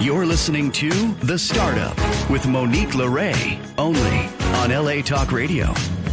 You're listening to The Startup with Monique LeRae, only on LA Talk Radio.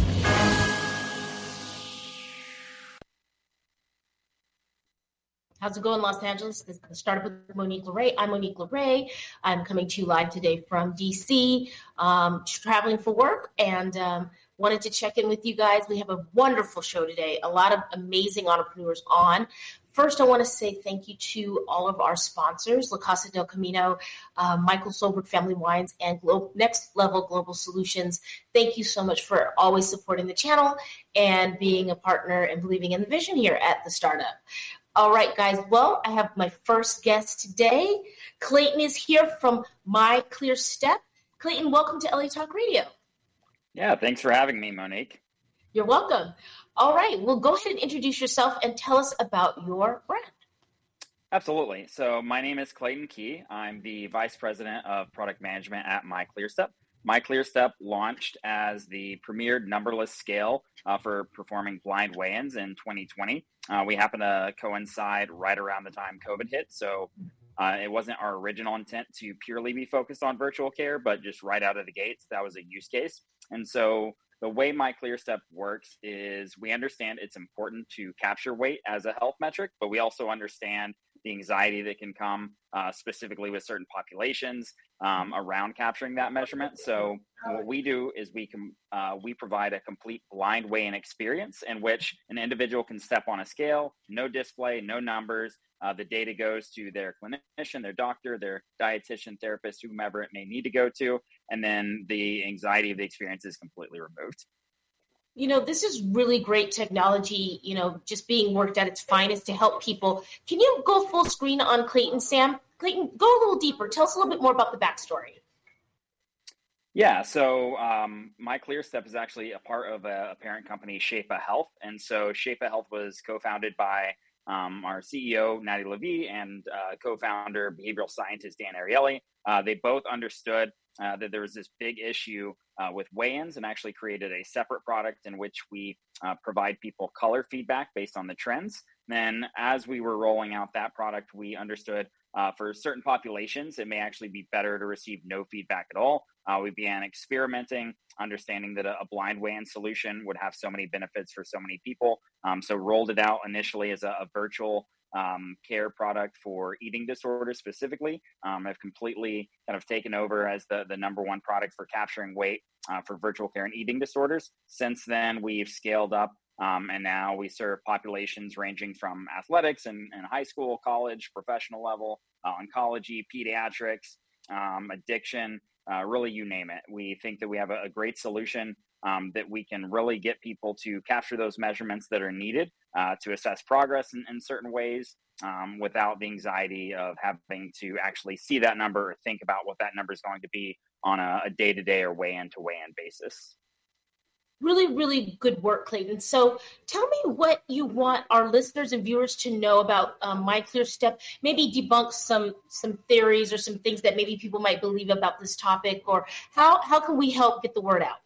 How's it going, Los Angeles? This is The Startup with Monique LeRae. I'm Monique LeRae. I'm coming to you live today from DC, traveling for work, and wanted to check in with you guys. We have a wonderful show today, a lot of amazing entrepreneurs on. First, I want to say thank you to all of our sponsors, La Casa del Camino, Michael Solberg Family Wines, and Next Level Global Solutions. Thank you so much for always supporting the channel and being a partner and believing in the vision here at The Startup. All right, guys. Well, I have my first guest today. Clayton is here from My Clear Step. Clayton, welcome to LA Talk Radio. Yeah, thanks for having me, Monique. You're welcome. All right. Well, go ahead and introduce yourself and tell us about your brand. Absolutely. So my name is Clayton Key. I'm the Vice President of Product Management at My Clear Step. My Clear Step launched as the premier numberless scale for performing blind weigh-ins in 2020. We happened to coincide right around the time COVID hit. So it wasn't our original intent to purely be focused on virtual care, but just right out of the gates, that was a use case. And so the way My Clear Step works is we understand it's important to capture weight as a health metric, but we also understand the anxiety that can come specifically with certain populations around capturing that measurement. So what we do is we provide a complete blind weigh-in experience in which an individual can step on a scale, no display, no numbers. The data goes to their clinician, their doctor, their dietitian, therapist, whomever it may need to go to, and then the anxiety of the experience is completely removed. You know, this is really great technology, just being worked at its finest to help people. Can you go full screen on Clayton, Sam? Clayton, go a little deeper. Tell us a little bit more about the backstory. Yeah, so My Clear Step is actually a part of a parent company, Shape-A Health. And so Shape-A Health was co-founded by our CEO, Natty Levy, and co-founder, behavioral scientist, Dan Ariely. They both understood that there was this big issue with weigh-ins and actually created a separate product in which we provide people color feedback based on the trends. Then as we were rolling out that product, we understood for certain populations, it may actually be better to receive no feedback at all. We began experimenting, understanding that a blind weigh-in solution would have so many benefits for so many people. So rolled it out initially as a virtual care product for eating disorders specifically. I've completely kind of taken over as the number one product for capturing weight for virtual care and eating disorders. Since then, we've scaled up and now we serve populations ranging from athletics and high school, college, professional level, oncology, pediatrics, addiction, really you name it. We think that we have a great solution that we can really get people to capture those measurements that are needed to assess progress in certain ways without the anxiety of having to actually see that number or think about what that number is going to be on a day-to-day or weigh-in to weigh-in basis. Really, really good work, Clayton. So tell me what you want our listeners and viewers to know about My Clear Step, maybe debunk some theories or some things that maybe people might believe about this topic, or how can we help get the word out?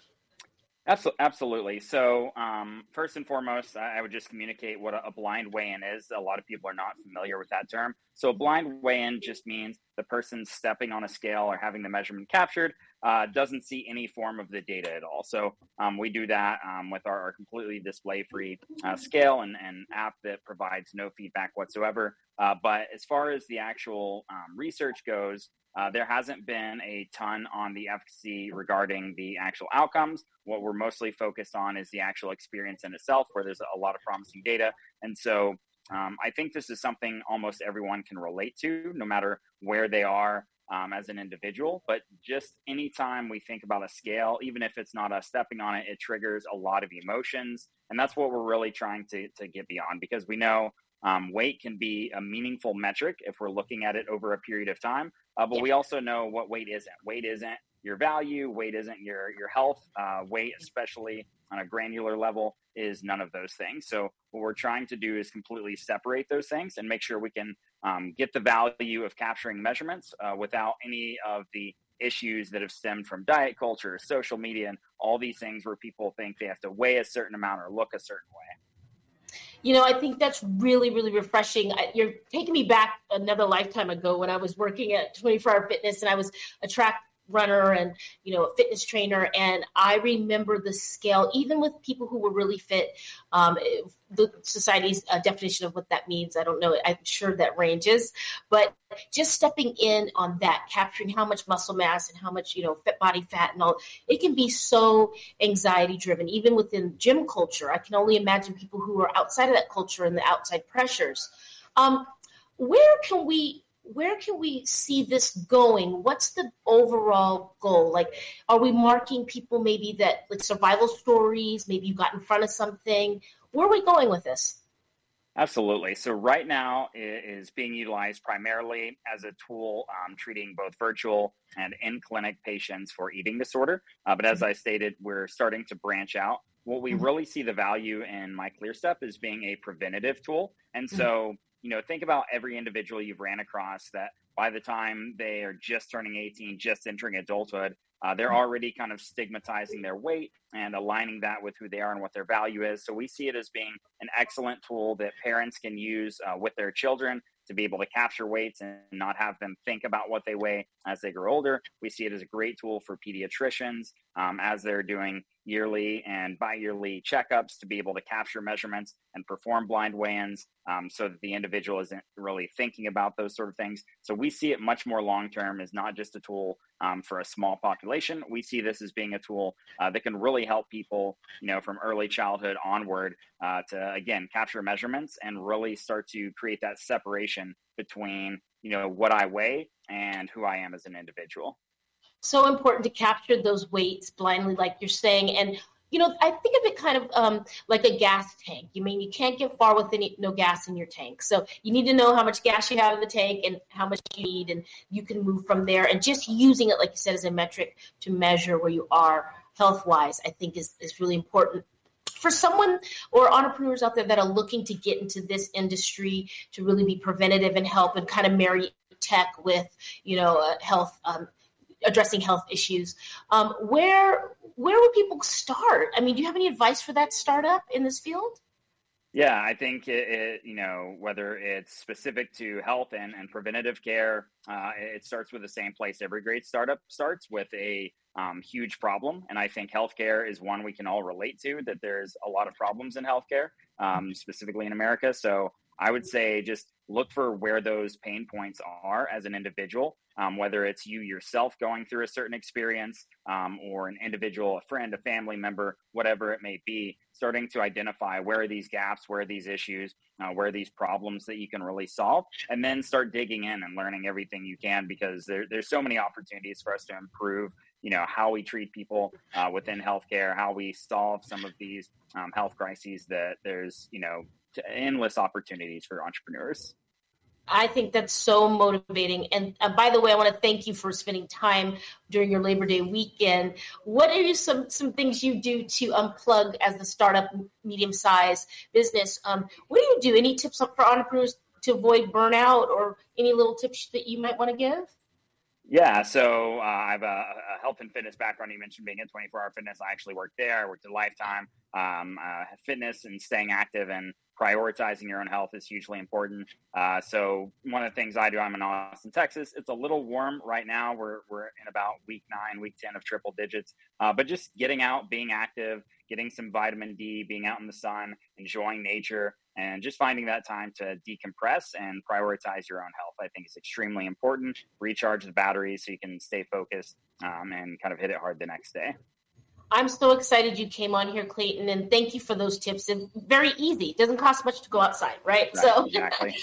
Absolutely. So first and foremost, I would just communicate what a blind weigh-in is. A lot of people are not familiar with that term. So a blind weigh-in just means the person stepping on a scale or having the measurement captured doesn't see any form of the data at all. So we do that with our completely display-free scale and app that provides no feedback whatsoever. But as far as the actual research goes, there hasn't been a ton on the efficacy regarding the actual outcomes. What we're mostly focused on is the actual experience in itself, where there's a lot of promising data. And so I think this is something almost everyone can relate to, no matter where they are as an individual. But just anytime we think about a scale, even if it's not us stepping on it, it triggers a lot of emotions. And that's what we're really trying to get beyond, because we know weight can be a meaningful metric if we're looking at it over a period of time. But we also know what weight isn't. Weight isn't your value. Weight isn't your health. Weight, especially on a granular level, is none of those things. So what we're trying to do is completely separate those things and make sure we can get the value of capturing measurements without any of the issues that have stemmed from diet culture, social media, and all these things where people think they have to weigh a certain amount or look a certain way. I think that's really, really refreshing. You're taking me back another lifetime ago when I was working at 24 Hour Fitness, and I was a track runner and, a fitness trainer. And I remember the scale, even with people who were really fit, the society's definition of what that means, I don't know. I'm sure that ranges, but just stepping in on that, capturing how much muscle mass and how much, body fat and all, it can be so anxiety driven, even within gym culture. I can only imagine people who are outside of that culture and the outside pressures. Where can we see this going? What's the overall goal? Like, are we marking people maybe that, like, survival stories, maybe you got in front of something? Where are we going with this? Absolutely. So right now it is being utilized primarily as a tool treating both virtual and in-clinic patients for eating disorder. But as I stated, we're starting to branch out. What we really see the value in MyClearStep is being a preventative tool. And so, think about every individual you've ran across that by the time they are just turning 18, just entering adulthood, they're already kind of stigmatizing their weight and aligning that with who they are and what their value is. So we see it as being an excellent tool that parents can use with their children to be able to capture weights and not have them think about what they weigh as they grow older. We see it as a great tool for pediatricians as they're doing yearly and bi-yearly checkups to be able to capture measurements and perform blind weigh-ins so that the individual isn't really thinking about those sort of things. So we see it much more long-term as not just a tool for a small population. We see this as being a tool that can really help people, from early childhood onward to, again, capture measurements and really start to create that separation between, what I weigh and who I am as an individual. So important to capture those weights blindly, like you're saying. And, I think of it kind of like a gas tank. You can't get far with no gas in your tank. So you need to know how much gas you have in the tank and how much you need, and you can move from there. And just using it, like you said, as a metric to measure where you are health-wise, I think is really important. For someone or entrepreneurs out there that are looking to get into this industry to really be preventative and help and kind of marry tech with, health, addressing health issues, where would people start? I mean, do you have any advice for that startup in this field? Yeah, I think whether it's specific to health and preventative care, it starts with the same place. Every great startup starts with a huge problem. And I think healthcare is one we can all relate to, that there's a lot of problems in healthcare, specifically in America. So I would say just look for where those pain points are as an individual, whether it's you yourself going through a certain experience or an individual, a friend, a family member, whatever it may be, starting to identify where are these gaps, where are these issues, where are these problems that you can really solve, and then start digging in and learning everything you can, because there's so many opportunities for us to improve how we treat people within healthcare, how we solve some of these health crises, that there's, endless opportunities for entrepreneurs. I think that's so motivating. And by the way, I want to thank you for spending time during your Labor Day weekend. What are some things you do to unplug as a startup, medium-sized business? What do you do? Any tips for entrepreneurs to avoid burnout, or any little tips that you might want to give? Yeah, so I have a health and fitness background. You mentioned being at 24 Hour Fitness. I actually worked there. I worked at Lifetime. Fitness and staying active and prioritizing your own health is hugely important. So one of the things I do, I'm in Austin, Texas. It's a little warm right now. We're in about week 9, week 10 of triple digits. But just getting out, being active, getting some vitamin D, being out in the sun, enjoying nature, and just finding that time to decompress and prioritize your own health, I think, is extremely important. Recharge the batteries so you can stay focused and kind of hit it hard the next day. I'm so excited you came on here, Clayton, and thank you for those tips. And very easy. It doesn't cost much to go outside, right? So exactly.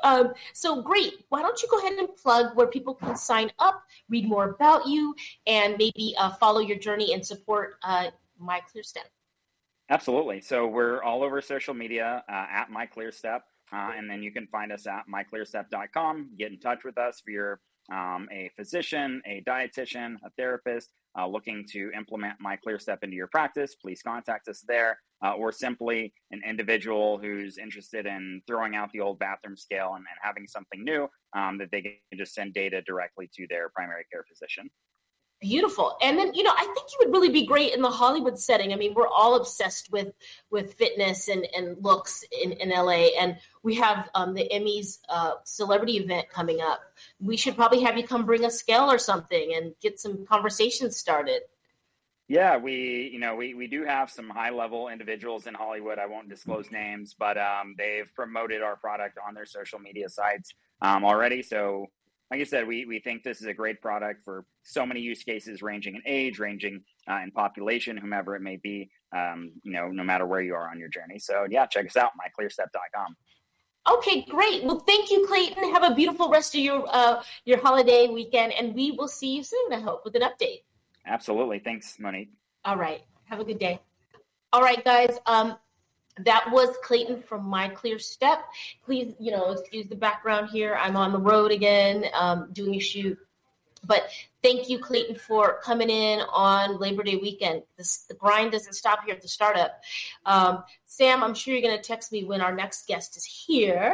So great. Why don't you go ahead and plug where people can sign up, read more about you, and maybe follow your journey and support MyClearStep? Absolutely. So we're all over social media at MyClearStep, and then you can find us at myclearstep.com. Get in touch with us if you're a physician, a dietitian, a therapist looking to implement MyClearStep into your practice. Please contact us there, or simply an individual who's interested in throwing out the old bathroom scale and having something new that they can just send data directly to their primary care physician. Beautiful. And then, I think you would really be great in the Hollywood setting. I mean, we're all obsessed with fitness and looks in LA. And we have the Emmys celebrity event coming up. We should probably have you come bring a scale or something and get some conversations started. Yeah, we do have some high level individuals in Hollywood. I won't disclose names, but they've promoted our product on their social media sites already. So like I said, we think this is a great product for so many use cases, ranging in age, ranging in population, whomever it may be, no matter where you are on your journey. So yeah, check us out, myclearstep.com. Okay, great. Well, thank you, Clayton. Have a beautiful rest of your holiday weekend, and we will see you soon, I hope, with an update. Absolutely. Thanks, Monique. All right. Have a good day. All right, guys. That was Clayton from MyClearStep. Please, excuse the background here. I'm on the road again, doing a shoot. But thank you, Clayton, for coming in on Labor Day weekend. The grind doesn't stop here at the startup. Sam, I'm sure you're going to text me when our next guest is here.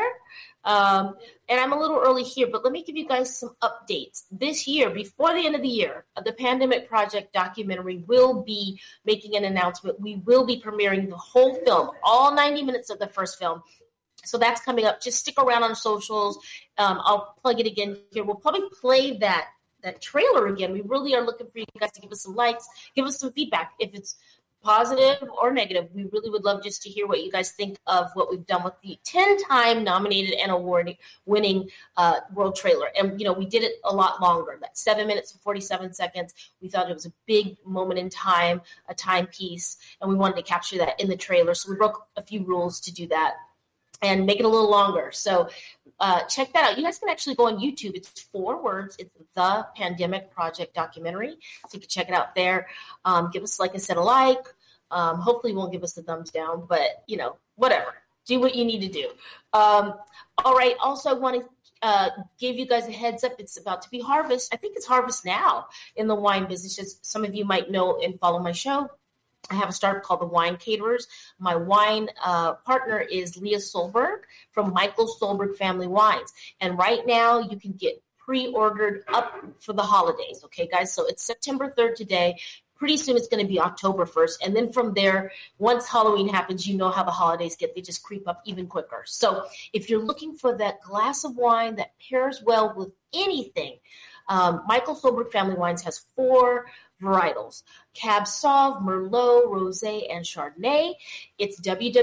And I'm a little early here, but let me give you guys some updates. This year, before the end of the year, the Pandemic Project documentary will be making an announcement. We will be premiering the whole film, all 90 minutes of the first film. So that's coming up. Just stick around on socials. I'll plug it again here. We'll probably play that trailer again. We really are looking for you guys to give us some likes, give us some feedback. If it's positive or negative, we really would love just to hear what you guys think of what we've done with the 10-time nominated and award-winning World Trailer. And, we did it a lot longer, that 7 minutes and 47 seconds. We thought it was a big moment in time, a timepiece, and we wanted to capture that in the trailer. So we broke a few rules to do that and make it a little longer. So check that out. You guys can actually go on YouTube. It's 4 words. It's The Pandemic Project Documentary. So you can check it out there. Give us, like I said, a like. Hopefully you won't give us the thumbs down, but, whatever. Do what you need to do. All right. Also, I want to give you guys a heads up. It's about to be harvest. I think it's harvest now in the wine business. Just some of you might know and follow my show. I have a startup called The Wine Caterers. My wine partner is Leah Solberg from Michael Solberg Family Wines. And right now you can get pre-ordered up for the holidays. Okay, guys? So it's September 3rd today. Pretty soon it's going to be October 1st. And then from there, once Halloween happens, you know how the holidays get. They just creep up even quicker. So if you're looking for that glass of wine that pairs well with anything, Michael Solberg Family Wines has 4 varietals: Cab Sauv, Merlot, Rosé, and Chardonnay. It's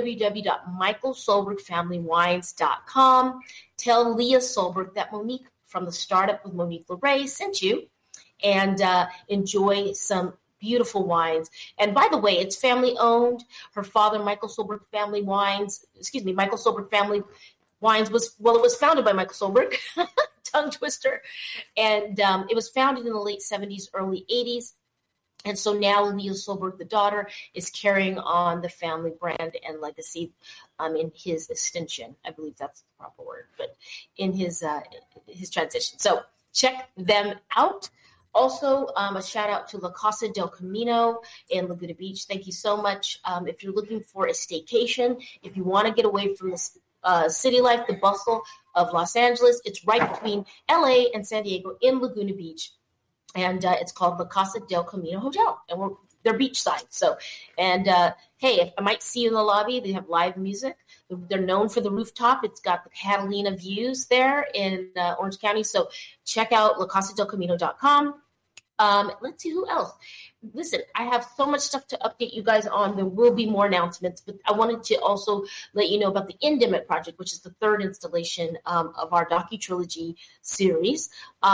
www.michaelsolbergfamilywines.com. Tell Leah Solberg that Monique from the Startup with Monique Leray sent you, and enjoy some beautiful wines. And by the way, it's family owned. Her father, Michael Solberg Family Wines, Michael Solberg Family Wines it was founded by Michael Solberg, tongue twister. And it was founded in the late 70s, early 80s. And so now Leah Solberg, the daughter, is carrying on the family brand and legacy in his extension. I believe that's the proper word, but in his transition. So check them out. Also, a shout out to La Casa del Camino in Laguna Beach. Thank you so much. If you're looking for a staycation, if you want to get away from the city life, the bustle of Los Angeles, it's right between LA and San Diego in Laguna Beach. And it's called La Casa del Camino Hotel, and they're beachside. So, and hey, I might see you in the lobby. They have live music. They're known for the rooftop. It's got the Catalina views there in Orange County. So check out lacasadelcamino.com. Let's see who else. Listen, I have so much stuff to update you guys on. There will be more announcements, but I wanted to also let you know about the Endemic Project, which is the 3rd installation of our docu-trilogy series.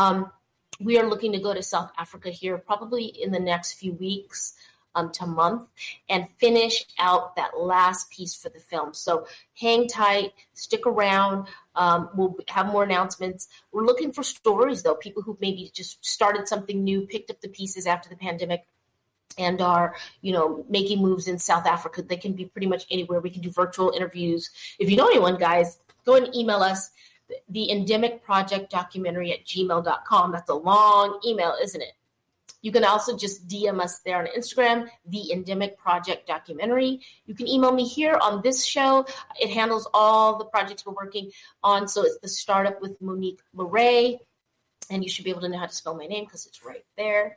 We are looking to go to South Africa here probably in the next few weeks to month and finish out that last piece for the film. So hang tight, stick around. We'll have more announcements. We're looking for stories, though, people who maybe just started something new, picked up the pieces after the pandemic, and are, making moves in South Africa. They can be pretty much anywhere. We can do virtual interviews. If you know anyone, guys, go ahead and email us. The Endemic Project Documentary at gmail.com. That's a long email, isn't it? You can also just DM us there on Instagram, The Endemic Project Documentary. You can email me here on this show. It handles all the projects we're working on. So it's The Startup with Monique Leray. And you should be able to know how to spell my name because it's right there.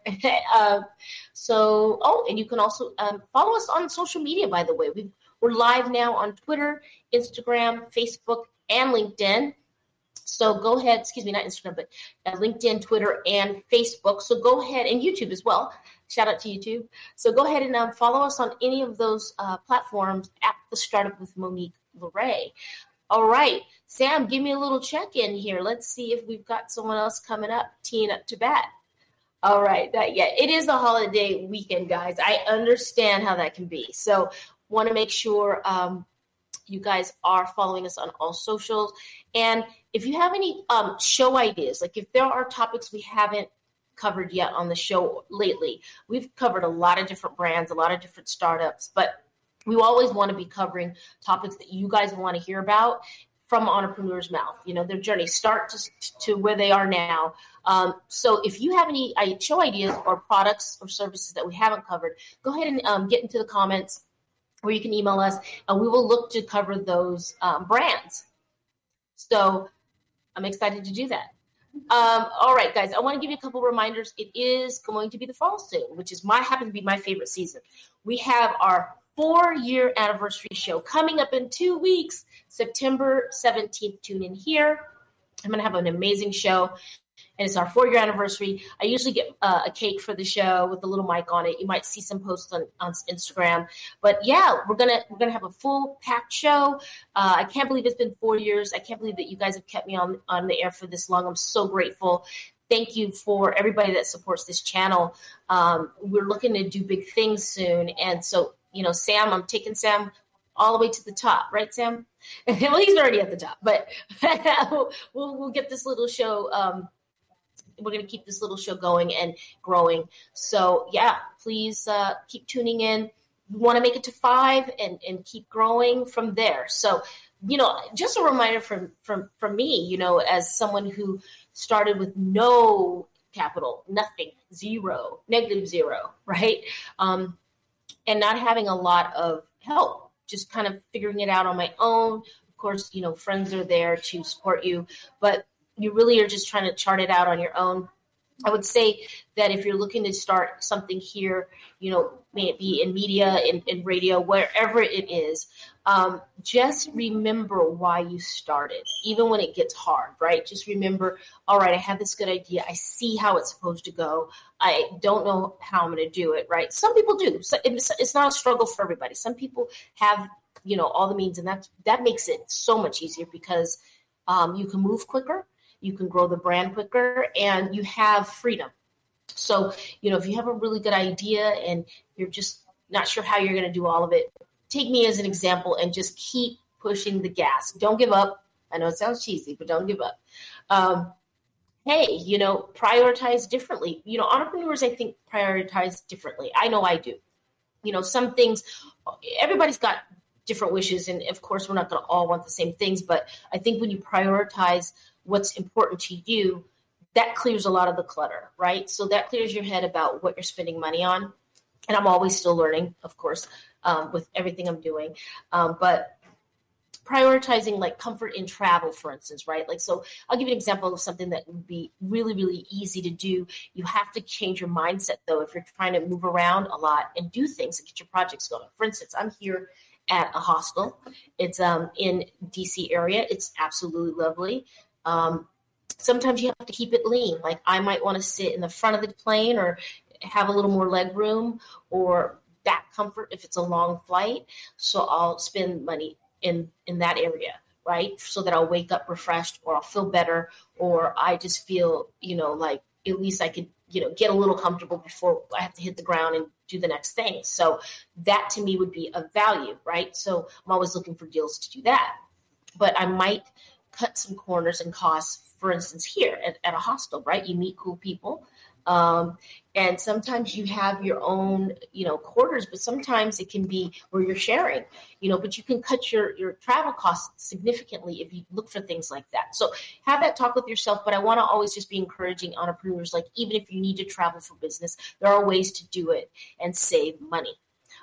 And you can also follow us on social media, by the way. We're live now on Twitter, Instagram, Facebook, and LinkedIn. So go ahead, not Instagram, but LinkedIn, Twitter, and Facebook. So go ahead, and YouTube as well. Shout out to YouTube. So go ahead and follow us on any of those platforms at The Startup with Monique LeRae. All right, Sam, give me a little check-in here. Let's see if we've got someone else coming up, teeing up to bat. All right, it is a holiday weekend, guys. I understand how that can be. So want to make sure you guys are following us on all socials. And if you have any show ideas, like if there are topics we haven't covered yet on the show lately, we've covered a lot of different brands, a lot of different startups, but we always want to be covering topics that you guys want to hear about from entrepreneurs' mouth, their journey, start to where they are now. So if you have any show ideas or products or services that we haven't covered, go ahead and get into the comments, or you can email us, and we will look to cover those brands. So I'm excited to do that. All right, guys, I want to give you a couple reminders. It is going to be the fall soon, which happens to be my favorite season. We have our 4-year anniversary show coming up in 2 weeks, September 17th. Tune in here. I'm going to have an amazing show, and it's our 4-year anniversary. I usually get a cake for the show with a little mic on it. You might see some posts on Instagram, but yeah, we're gonna have a full packed show. I can't believe it's been 4 years. I can't believe that you guys have kept me on the air for this long. I'm so grateful. Thank you for everybody that supports this channel. We're looking to do big things soon, and so. Sam, I'm taking Sam all the way to the top, right, Sam? Well, he's already at the top, but we'll get this little show. We're going to keep this little show going and growing. So, yeah, please keep tuning in. We want to make it to 5 and keep growing from there. So, just a reminder from me, as someone who started with no capital, nothing, negative zero, right? And not having a lot of help, just kind of figuring it out on my own. Of course, friends are there to support you, but you really are just trying to chart it out on your own. I would say that if you're looking to start something here, may it be in media, in radio, wherever it is, just remember why you started, even when it gets hard, right? Just remember, all right, I have this good idea. I see how it's supposed to go. I don't know how I'm going to do it, right? Some people do. So it's not a struggle for everybody. Some people have, all the means, and that makes it so much easier because you can move quicker. You can grow the brand quicker, and you have freedom. So, if you have a really good idea and you're just not sure how you're going to do all of it, take me as an example and just keep pushing the gas. Don't give up. I know it sounds cheesy, but don't give up. Hey, prioritize differently. Entrepreneurs, I think, prioritize differently. I know I do. Some things, everybody's got different wishes, and of course, we're not going to all want the same things, but I think when you prioritize what's important to you, that clears a lot of the clutter, right? So that clears your head about what you're spending money on. And I'm always still learning, of course, with everything I'm doing. But prioritizing like comfort in travel, for instance, right? Like, so I'll give you an example of something that would be really, really easy to do. You have to change your mindset, though, if you're trying to move around a lot and do things to get your projects going. For instance, I'm here at a hostel. It's in DC area. It's absolutely lovely. Sometimes you have to keep it lean. Like I might want to sit in the front of the plane or have a little more leg room or back comfort if it's a long flight. So I'll spend money in that area, right? So that I'll wake up refreshed or I'll feel better or I just feel, like at least I could, get a little comfortable before I have to hit the ground and do the next thing. So that to me would be of value, right? So I'm always looking for deals to do that. But I might cut some corners and costs, for instance, here at a hostel, right? You meet cool people. And sometimes you have your own, quarters, but sometimes it can be where you're sharing, but you can cut your travel costs significantly if you look for things like that. So have that talk with yourself, but I want to always just be encouraging entrepreneurs, like even if you need to travel for business, there are ways to do it and save money.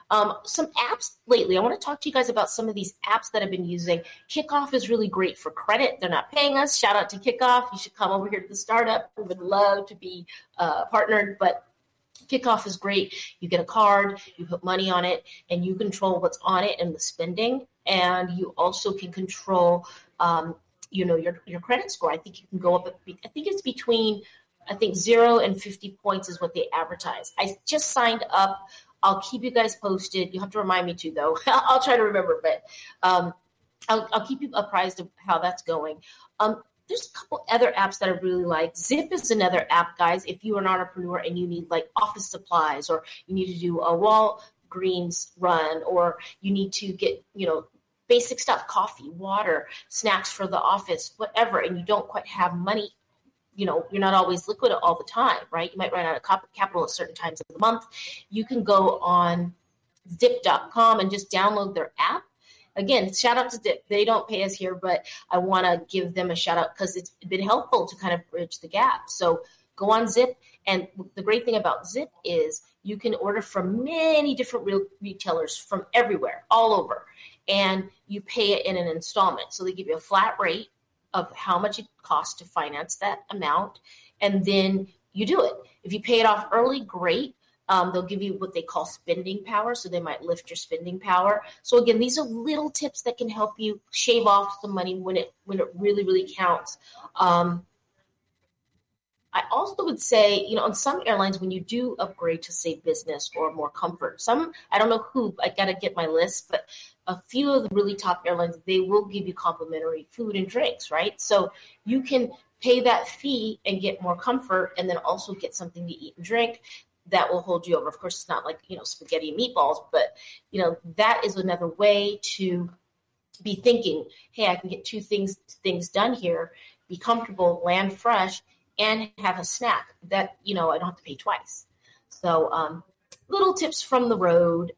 Some apps lately, I want to talk to you guys about some of these apps that I've been using. Kickoff is really great for credit. They're not paying us. Shout out to Kickoff. You should come over here to the startup. We would love to be partnered, but Kickoff is great. You get a card, you put money on it, and you control what's on it and the spending. And you also can control, your credit score. I think you can go up. I think it's between 0 and 50 points is what they advertise. I just signed up. I'll keep you guys posted. You have to remind me too, though. I'll try to remember, but I'll keep you apprised of how that's going. There's a couple other apps that I really like. Zip is another app, guys. If you are an entrepreneur and you need like office supplies, or you need to do a Walgreens run, or you need to get, basic stuff, coffee, water, snacks for the office, whatever, and you don't quite have money, you're not always liquid all the time, right? You might run out of capital at certain times of the month. You can go on zip.com and just download their app. Again, shout out to Zip. They don't pay us here, but I want to give them a shout out because it's been helpful to kind of bridge the gap. So go on Zip. And the great thing about Zip is you can order from many different retailers from everywhere, all over, and you pay it in an installment. So they give you a flat rate of how much it costs to finance that amount, and then you do it. If you pay it off early, great. They'll give you what they call spending power, so they might lift your spending power. So again, these are little tips that can help you shave off the money when it really, really counts. I also would say, on some airlines, when you do upgrade to, say, business or more comfort, I don't know who, I got to get my list, but a few of the really top airlines, they will give you complimentary food and drinks, right? So you can pay that fee and get more comfort, and then also get something to eat and drink that will hold you over. Of course, it's not like, spaghetti and meatballs, but, that is another way to be thinking, hey, I can get two things done here, be comfortable, land fresh, and have a snack that, I don't have to pay twice. So little tips from the road.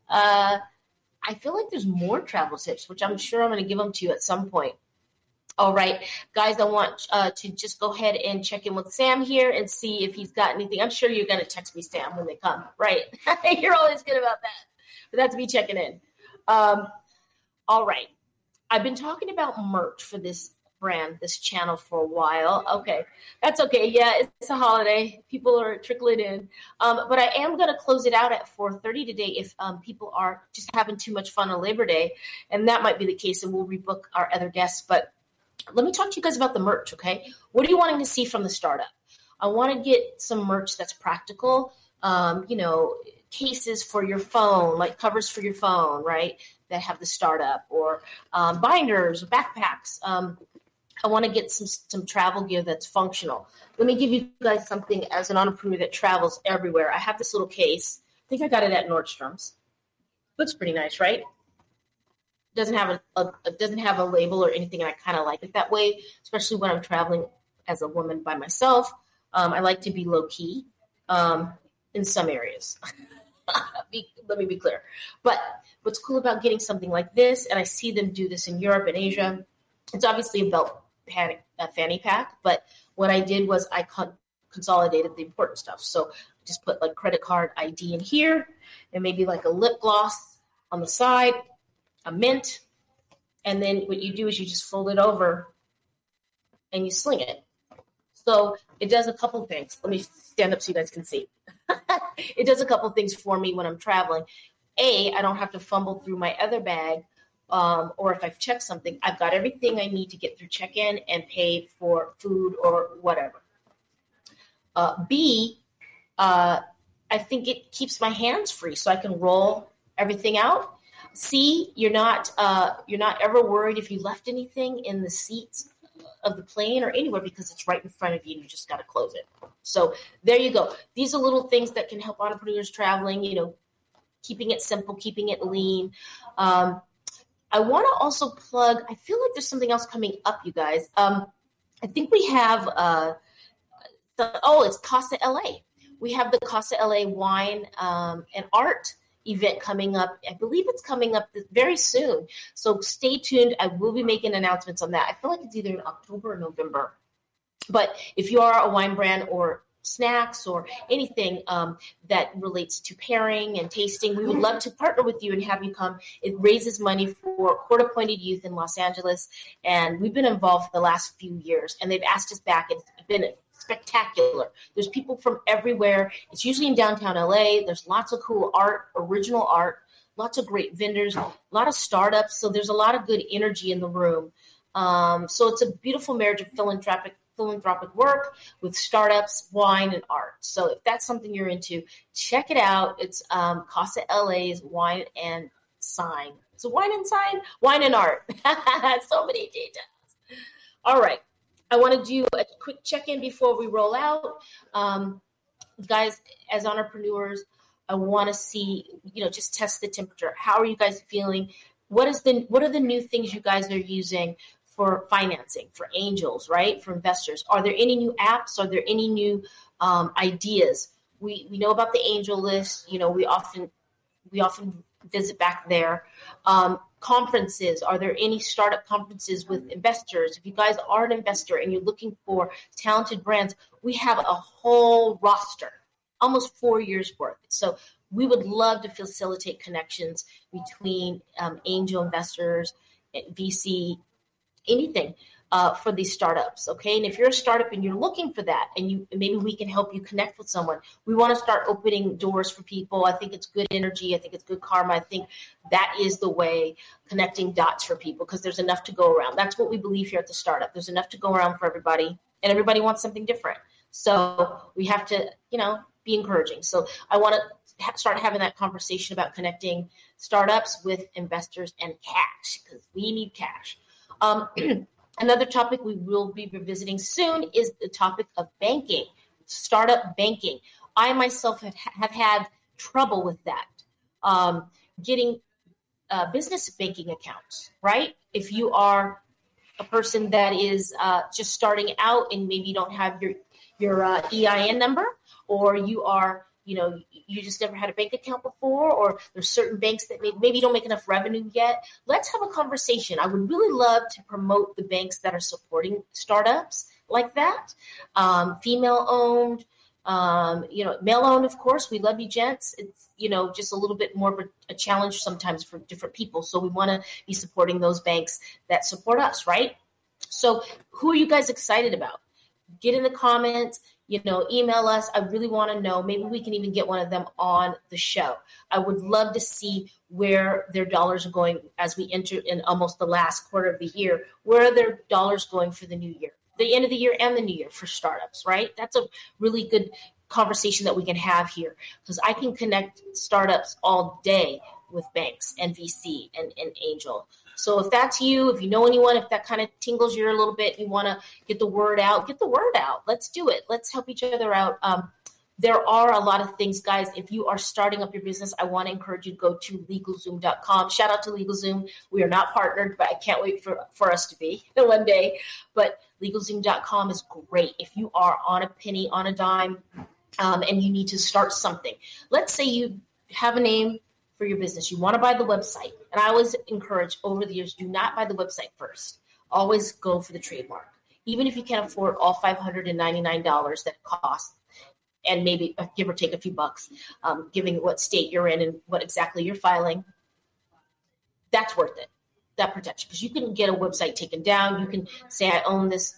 I feel like there's more travel tips, which I'm sure I'm going to give them to you at some point. All right, guys, I want to just go ahead and check in with Sam here and see if he's got anything. I'm sure you're going to text me, Sam, when they come, right? You're always good about that. But that's me checking in. All right. I've been talking about merch for this brand, this channel for a while. Okay, that's okay. Yeah, it's a holiday. People are trickling in. But I am going to close it out at 4:30 today if people are just having too much fun on Labor Day. And that might be the case, and we'll rebook our other guests. But let me talk to you guys about the merch, okay? What are you wanting to see from the startup? I want to get some merch that's practical, cases for your phone, like covers for your phone, right, that have the startup, or binders, or backpacks. I want to get some travel gear that's functional. Let me give you guys something as an entrepreneur that travels everywhere. I have this little case. I think I got it at Nordstrom's. Looks pretty nice, right? Doesn't have a label or anything, and I kind of like it that way, especially when I'm traveling as a woman by myself. I like to be low key in some areas. Let me be clear. But what's cool about getting something like this, and I see them do this in Europe and Asia, it's obviously a belt fanny pack, but what I did was I consolidated the important stuff. So I just put like credit card ID in here, and maybe like a lip gloss on the side, a mint, and then what you do is you just fold it over and you sling it. So it does a couple things. Let me stand up so you guys can see. It does a couple things for me when I'm traveling. I don't have to fumble through my other bag, or if I've checked something, I've got everything I need to get through check-in and pay for food or whatever. B, I think it keeps my hands free so I can roll everything out. C, you're not ever worried if you left anything in the seats of the plane or anywhere because it's right in front of you and you just got to close it. So there you go. These are little things that can help entrepreneurs traveling, keeping it simple, keeping it lean. I want to also plug, I feel like there's something else coming up, you guys. I think we have, it's Casa LA. We have the Casa LA wine and art event coming up. I believe it's coming up very soon. So stay tuned. I will be making announcements on that. I feel like it's either in October or November. But if you are a wine brand or snacks or anything that relates to pairing and tasting, we would love to partner with you and have you come. It raises money for court-appointed youth in Los Angeles, and we've been involved for the last few years, and they've asked us back. It's been spectacular. There's people from everywhere. It's usually in downtown LA. There's lots of cool art, original art, lots of great vendors, a lot of startups. So there's a lot of good energy in the room. So it's a beautiful marriage of philanthropic work with startups, wine, and art. So if that's something you're into, check it out. It's Casa LA's Wine and Sign. So wine and sign, wine and art. So many details. All right. I want to do a quick check-in before we roll out. Guys, as entrepreneurs, I want to see, just test the temperature. How are you guys feeling? What are the new things you guys are using for financing, for angels, right? For investors? Are there any new apps? Are there any new ideas? We know about the angel list. We often visit back there. Conferences. Are there any startup conferences with investors? If you guys are an investor and you're looking for talented brands, we have a whole roster, almost 4 years worth. So we would love to facilitate connections between angel investors, VC, anything for these startups, okay? And if you're a startup and you're looking for that, and maybe we can help you connect with someone, we want to start opening doors for people. I think it's good energy. I think it's good karma. I think that is the way, connecting dots for people, because there's enough to go around. That's what we believe here at the startup. There's enough to go around for everybody, and everybody wants something different. So we have to, be encouraging. So I want to start having that conversation about connecting startups with investors and cash, because we need cash. Another topic we will be revisiting soon is the topic of banking, startup banking. I myself have had trouble with that, getting business banking accounts, right? If you are a person that is just starting out and maybe you don't have your EIN number, or you are, you just never had a bank account before, or there's certain banks that maybe don't make enough revenue yet. Let's have a conversation. I would really love to promote the banks that are supporting startups like that, female-owned, male-owned, of course. We love you, gents. It's, just a little bit more of a challenge sometimes for different people. So we want to be supporting those banks that support us, right? So who are you guys excited about? Get in the comments. Email us. I really want to know. Maybe we can even get one of them on the show. I would love to see where their dollars are going as we enter in almost the last quarter of the year. Where are their dollars going for the new year, the end of the year and the new year for startups, right? That's a really good conversation that we can have here, because I can connect startups all day with banks and VC and angel. So if that's you, if you know anyone, if that kind of tingles you a little bit, you want to get the word out, Let's do it. Let's help each other out. There are a lot of things, guys. If you are starting up your business, I want to encourage you to go to LegalZoom.com. Shout out to LegalZoom. We are not partnered, but I can't wait for us to be one day. But LegalZoom.com is great. If you are on a penny, on a dime, and you need to start something. Let's say you have a name for your business. You want to buy the website. And I always encourage over the years, do not buy the website first. Always go for the trademark. Even if you can't afford all $599 that it costs, and maybe give or take a few bucks, giving what state you're in and what exactly you're filing, that's worth it. That protection, because you can get a website taken down. You can say, I own this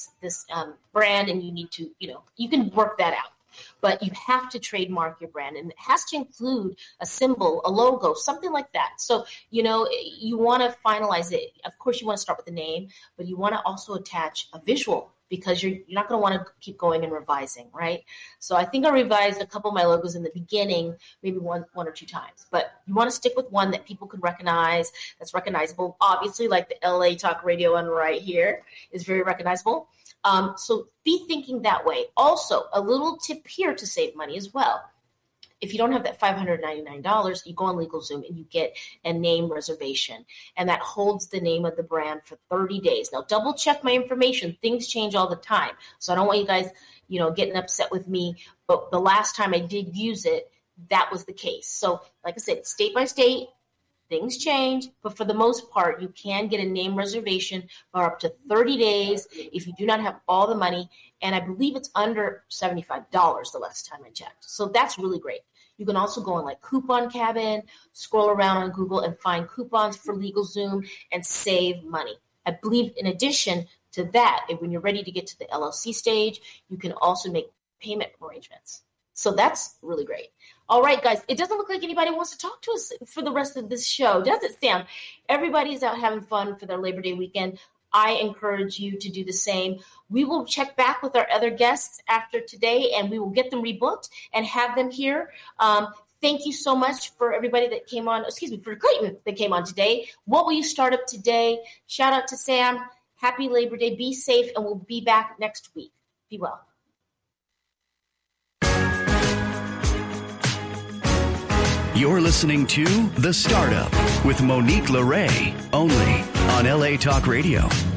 brand, and you need to, you can work that out. But you have to trademark your brand, and it has to include a symbol, a logo, something like that. So, you want to finalize it. Of course, you want to start with the name, but you want to also attach a visual, because you're not going to want to keep going and revising, right? So I think I revised a couple of my logos in the beginning, maybe one or two times. But you want to stick with one that people can recognize, that's recognizable. Obviously, like the LA Talk Radio one right here is very recognizable. So be thinking that way. Also, a little tip here to save money as well. If you don't have that $599, you go on LegalZoom and you get a name reservation, and that holds the name of the brand for 30 days. Now, double check my information. Things change all the time. So I don't want you guys, getting upset with me. But the last time I did use it, that was the case. So like I said, state by state, Things change, but for the most part, you can get a name reservation for up to 30 days if you do not have all the money. And I believe it's under $75 the last time I checked. So that's really great. You can also go on like Coupon Cabin, scroll around on Google and find coupons for LegalZoom and save money. I believe in addition to that, when you're ready to get to the LLC stage, you can also make payment arrangements. So that's really great. All right, guys, it doesn't look like anybody wants to talk to us for the rest of this show, does it, Sam? Everybody's out having fun for their Labor Day weekend. I encourage you to do the same. We will check back with our other guests after today, and we will get them rebooked and have them here. Thank you so much for everybody that came on, for Clayton that came on today. What will you start up today? Shout out to Sam. Happy Labor Day. Be safe, and we'll be back next week. Be well. You're listening to The Startup with Monique LeRae, only on LA Talk Radio.